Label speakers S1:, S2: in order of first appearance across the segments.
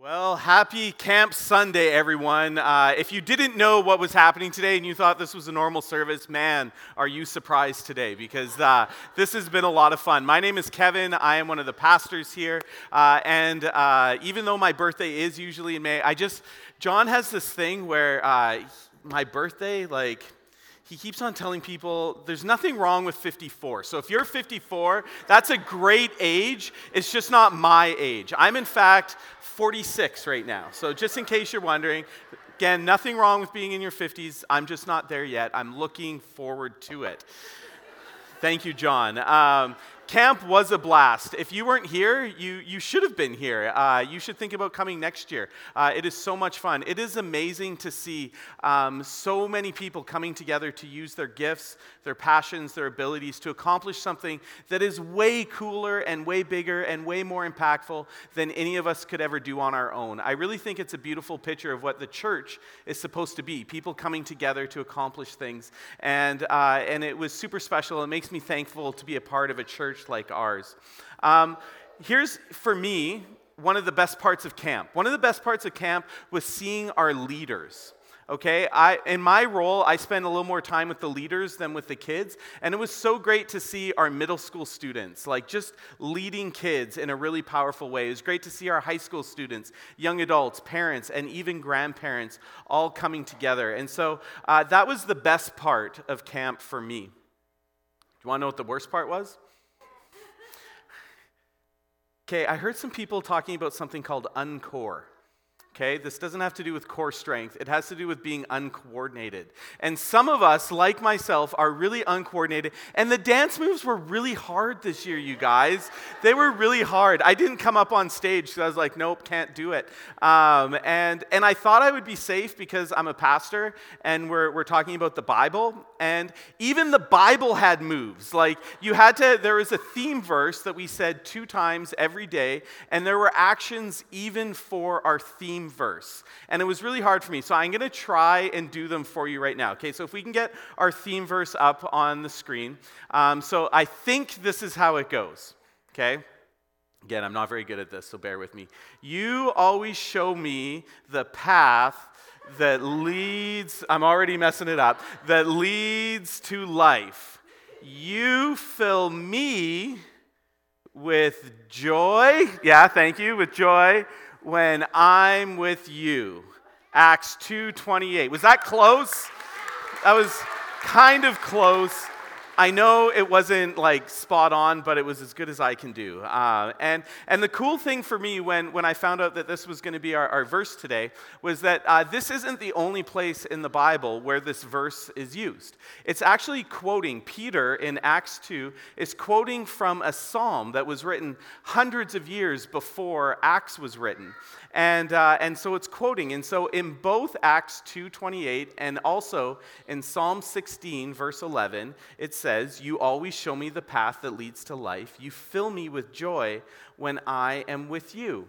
S1: Well, happy Camp Sunday, everyone. If you didn't know what was happening today and you thought this was a normal service, man, are you surprised today? Because this has been a lot of fun. My name is Kevin. I am one of the pastors here. And even though my birthday is usually in May, John has this thing where my birthday, he keeps on telling people there's nothing wrong with 54. So if you're 54, that's a great age. It's just not my age. I'm in fact 46 right now. So just in case you're wondering, again, nothing wrong with being in your 50s. I'm just not there yet. I'm looking forward to it. Thank you, John. Camp was a blast. If you weren't here, you should have been here. You should think about coming next year. It is so much fun. It is amazing to see so many people coming together to use their gifts, their passions, their abilities to accomplish something that is way cooler and way bigger and way more impactful than any of us could ever do on our own. I really think it's a beautiful picture of what the church is supposed to be, people coming together to accomplish things. And it was super special. It makes me thankful to be a part of a church like ours. Here's, for me, one of the best parts of camp. One of the best parts of camp was seeing our leaders. Okay, in my role, I spend a little more time with the leaders than with the kids, and it was so great to see our middle school students, just leading kids in a really powerful way. It was great to see our high school students, young adults, parents, and even grandparents all coming together. And so that was the best part of camp for me. Do you want to know what the worst part was? Okay, I heard some people talking about something called uncore. Okay, this doesn't have to do with core strength. It has to do with being uncoordinated. And some of us, like myself, are really uncoordinated. And the dance moves were really hard this year, you guys. They were really hard. I didn't come up on stage because I was like, nope, can't do it. And I thought I would be safe because I'm a pastor and we're talking about the Bible. And even the Bible had moves. There was a theme verse that we said 2 times every day. And there were actions even for our theme verse. And it was really hard for me. So I'm going to try and do them for you right now. Okay, so if we can get our theme verse up on the screen. So I think this is how it goes. Okay? Again, I'm not very good at this, so bear with me. You always show me the path that leads, I'm already messing it up, that leads to life. You fill me with joy. Yeah, thank you, with joy. When I'm with you. Acts 2:28. Was that close? That was kind of close. I know it wasn't spot on, but it was as good as I can do. And the cool thing for me when I found out that this was going to be our verse today was that this isn't the only place in the Bible where this verse is used. It's actually quoting, Peter in Acts 2 is quoting from a psalm that was written hundreds of years before Acts was written. And so it's quoting. And so in both Acts 2:28 and also in Psalm 16, verse 11, it says, "You always show me the path that leads to life. You fill me with joy when I am with you."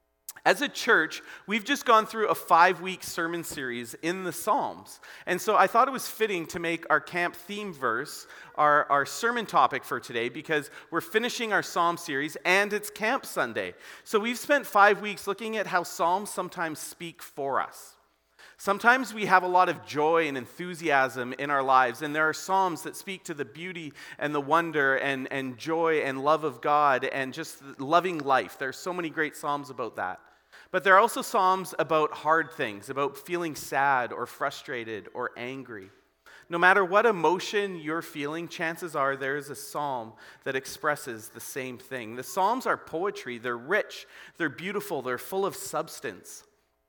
S1: As a church, we've just gone through a 5-week sermon series in the Psalms. And so I thought it was fitting to make our camp theme verse our sermon topic for today because we're finishing our Psalm series and it's Camp Sunday. So we've spent 5 weeks looking at how Psalms sometimes speak for us. Sometimes we have a lot of joy and enthusiasm in our lives, and there are psalms that speak to the beauty and the wonder and joy and love of God and just loving life. There are so many great psalms about that. But there are also psalms about hard things, about feeling sad or frustrated or angry. No matter what emotion you're feeling, chances are there is a psalm that expresses the same thing. The psalms are poetry. They're rich, they're beautiful, they're full of substance.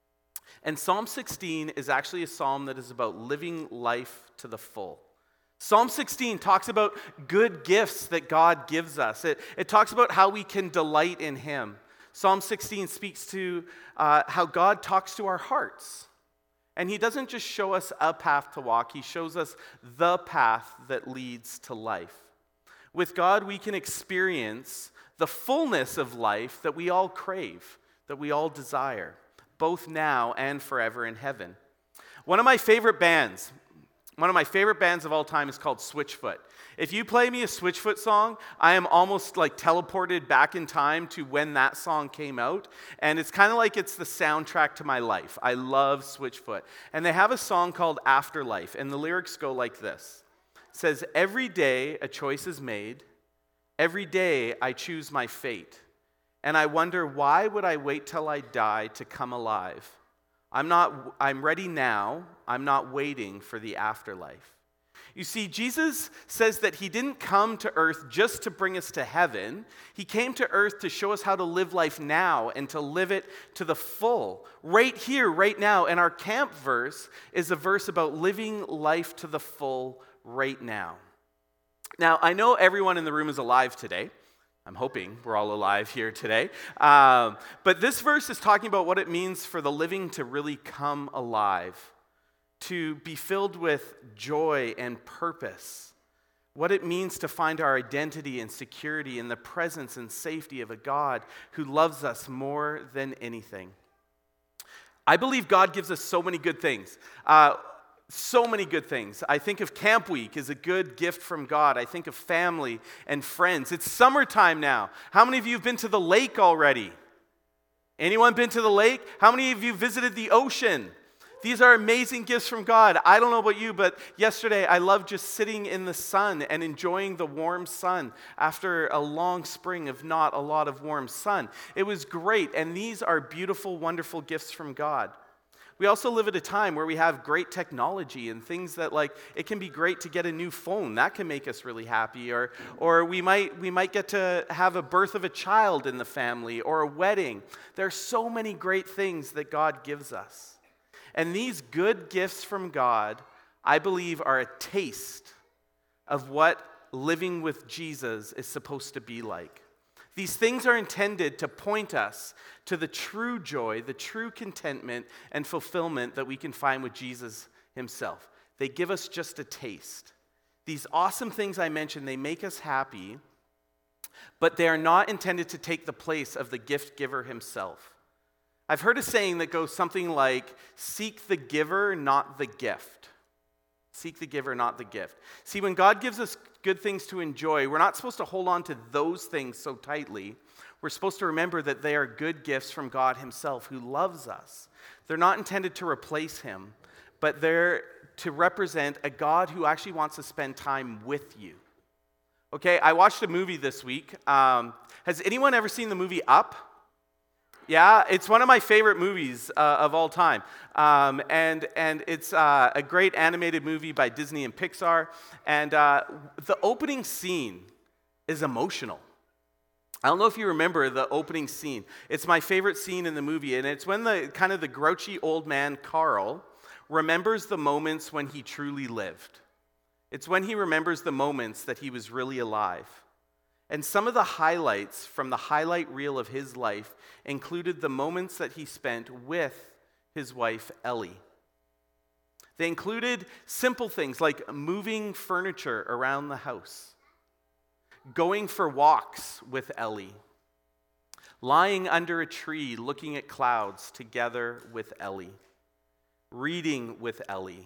S1: And Psalm 16 is actually a psalm that is about living life to the full. Psalm 16 talks about good gifts that God gives us. It talks about how we can delight in Him. Psalm 16 speaks to how God talks to our hearts. And He doesn't just show us a path to walk, He shows us the path that leads to life. With God, we can experience the fullness of life that we all crave, that we all desire, both now and forever in heaven. One of my favorite bands One of my favorite bands of all time is called Switchfoot. If you play me a Switchfoot song, I am almost like teleported back in time to when that song came out. And it's kind of like it's the soundtrack to my life. I love Switchfoot. And they have a song called Afterlife, and the lyrics go like this. It says, "Every day a choice is made. Every day I choose my fate. And I wonder, why would I wait till I die to come alive? I'm ready now. I'm not waiting for the afterlife." You see, Jesus says that he didn't come to earth just to bring us to heaven. He came to earth to show us how to live life now and to live it to the full. Right here, right now. And our camp verse is a verse about living life to the full right now. Now, I know everyone in the room is alive today. I'm hoping we're all alive here today. But this verse is talking about what it means for the living to really come alive, to be filled with joy and purpose, what it means to find our identity and security in the presence and safety of a God who loves us more than anything. I believe God gives us so many good things. So many good things. I think of Camp Week as a good gift from God. I think of family and friends. It's summertime now. How many of you have been to the lake already? Anyone been to the lake? How many of you visited the ocean? These are amazing gifts from God. I don't know about you, but yesterday I loved just sitting in the sun and enjoying the warm sun after a long spring of not a lot of warm sun. It was great, and these are beautiful, wonderful gifts from God. We also live at a time where we have great technology and things that, like, it can be great to get a new phone. That can make us really happy. Or we might get to have a birth of a child in the family or a wedding. There are so many great things that God gives us. And these good gifts from God, I believe, are a taste of what living with Jesus is supposed to be like. These things are intended to point us to the true joy, the true contentment and fulfillment that we can find with Jesus himself. They give us just a taste. These awesome things I mentioned, they make us happy, but they are not intended to take the place of the gift giver himself. I've heard a saying that goes something like, "Seek the giver, not the gift." Seek the giver, not the gift. See, when God gives us good things to enjoy, we're not supposed to hold on to those things so tightly. We're supposed to remember that they are good gifts from God himself, who loves us. They're not intended to replace him, but they're to represent a God who actually wants to spend time with you. Okay, I watched a movie this week. Has anyone ever seen the movie Up? Yeah, it's one of my favorite movies of all time. And it's a great animated movie by Disney and Pixar. And the opening scene is emotional. I don't know if you remember the opening scene. It's my favorite scene in the movie, and it's when the grouchy old man, Carl, remembers the moments when he truly lived. It's when he remembers the moments that he was really alive. And some of the highlights from the highlight reel of his life included the moments that he spent with his wife, Ellie. They included simple things like moving furniture around the house, going for walks with Ellie, lying under a tree looking at clouds together with Ellie, reading with Ellie,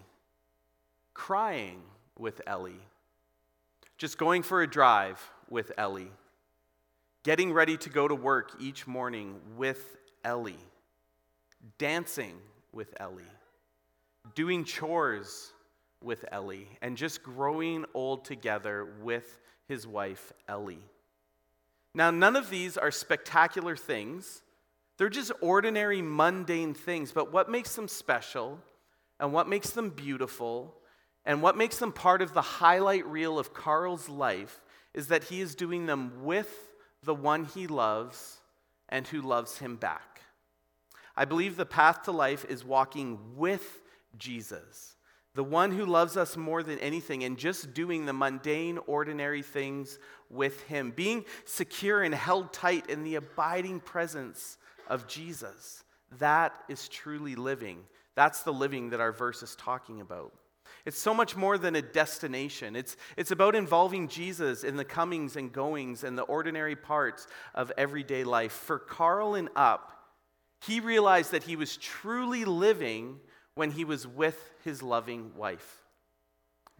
S1: crying with Ellie, just going for a drive with Ellie, getting ready to go to work each morning with Ellie, dancing with Ellie, doing chores with Ellie, and just growing old together with his wife, Ellie. Now, none of these are spectacular things. They're just ordinary, mundane things, but what makes them special and what makes them beautiful and what makes them part of the highlight reel of Carl's life is that he is doing them with the one he loves and who loves him back. I believe the path to life is walking with Jesus, the one who loves us more than anything, and just doing the mundane, ordinary things with him, being secure and held tight in the abiding presence of Jesus. That is truly living. That's the living that our verse is talking about. It's so much more than a destination. It's about involving Jesus in the comings and goings and the ordinary parts of everyday life. For Carl and Up, he realized that he was truly living when he was with his loving wife.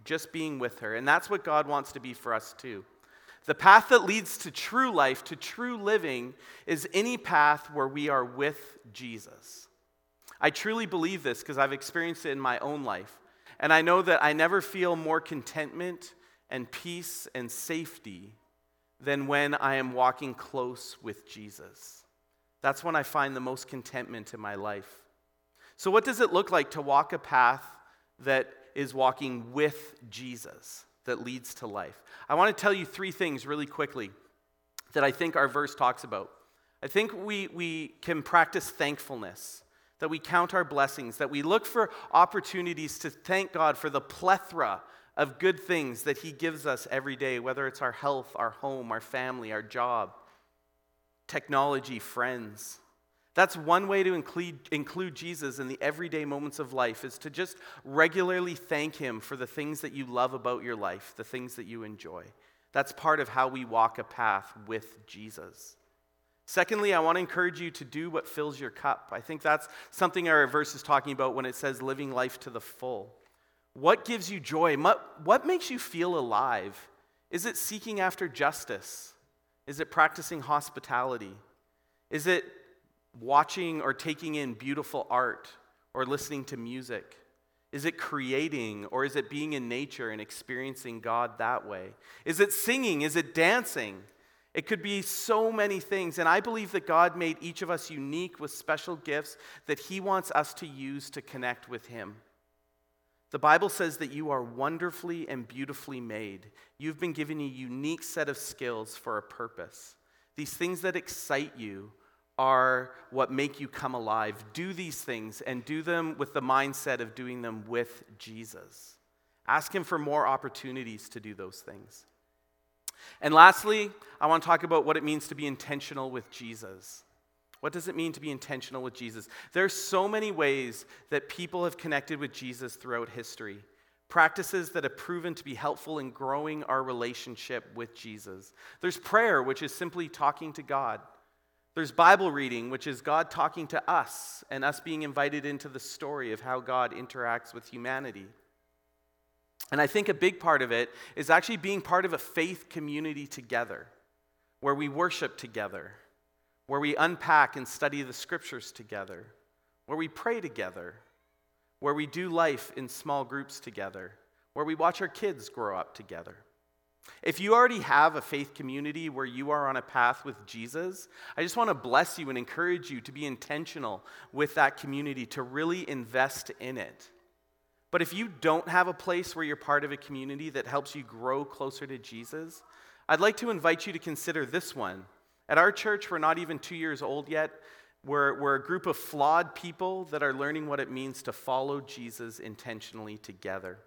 S1: just being with her. And that's what God wants to be for us too. The path that leads to true life, to true living, is any path where we are with Jesus. I truly believe this because I've experienced it in my own life. And I know that I never feel more contentment and peace and safety than when I am walking close with Jesus. That's when I find the most contentment in my life. So what does it look like to walk a path that is walking with Jesus, that leads to life? I want to tell you 3 things really quickly that I think our verse talks about. I think we can practice thankfulness, that we count our blessings, that we look for opportunities to thank God for the plethora of good things that he gives us every day, whether it's our health, our home, our family, our job, technology, friends. That's one way to include Jesus in the everyday moments of life, is to just regularly thank him for the things that you love about your life, the things that you enjoy. That's part of how we walk a path with Jesus. Secondly, I want to encourage you to do what fills your cup. I think that's something our verse is talking about when it says living life to the full. What gives you joy? What makes you feel alive? Is it seeking after justice? Is it practicing hospitality? Is it watching or taking in beautiful art or listening to music? Is it creating, or is it being in nature and experiencing God that way? Is it singing? Is it dancing? It could be so many things, and I believe that God made each of us unique with special gifts that he wants us to use to connect with him. The Bible says that you are wonderfully and beautifully made. You've been given a unique set of skills for a purpose. These things that excite you are what make you come alive. Do these things and do them with the mindset of doing them with Jesus. Ask him for more opportunities to do those things. And lastly, I want to talk about what it means to be intentional with Jesus. What does it mean to be intentional with Jesus? There's so many ways that people have connected with Jesus throughout history. Practices that have proven to be helpful in growing our relationship with Jesus. There's prayer, which is simply talking to God. There's Bible reading, which is God talking to us and us being invited into the story of how God interacts with humanity. And I think a big part of it is actually being part of a faith community together, where we worship together, where we unpack and study the scriptures together, where we pray together, where we do life in small groups together, where we watch our kids grow up together. If you already have a faith community where you are on a path with Jesus, I just want to bless you and encourage you to be intentional with that community, to really invest in it. But if you don't have a place where you're part of a community that helps you grow closer to Jesus, I'd like to invite you to consider this one. At our church, we're not even 2 years old yet. We're a group of flawed people that are learning what it means to follow Jesus intentionally together.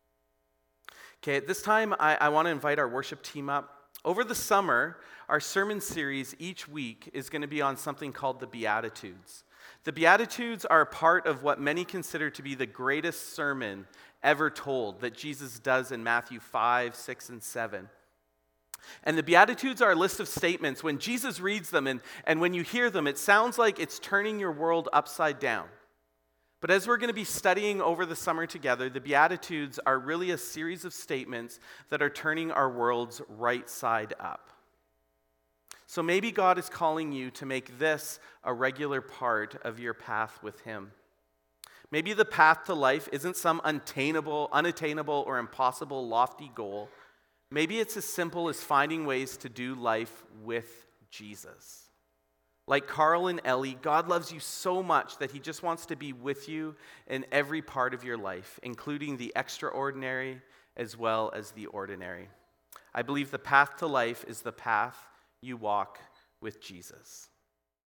S1: Okay, at this time, I want to invite our worship team up. Over the summer, our sermon series each week is going to be on something called the Beatitudes. The Beatitudes are a part of what many consider to be the greatest sermon ever told that Jesus does in Matthew 5, 6, and 7. And the Beatitudes are a list of statements. When Jesus reads them and when you hear them, it sounds like it's turning your world upside down. But as we're going to be studying over the summer together, the Beatitudes are really a series of statements that are turning our worlds right side up. So maybe God is calling you to make this a regular part of your path with him. Maybe the path to life isn't some unattainable, or impossible lofty goal. Maybe it's as simple as finding ways to do life with Jesus. Like Carl and Ellie, God loves you so much that he just wants to be with you in every part of your life, including the extraordinary as well as the ordinary. I believe the path to life is the path you walk with Jesus.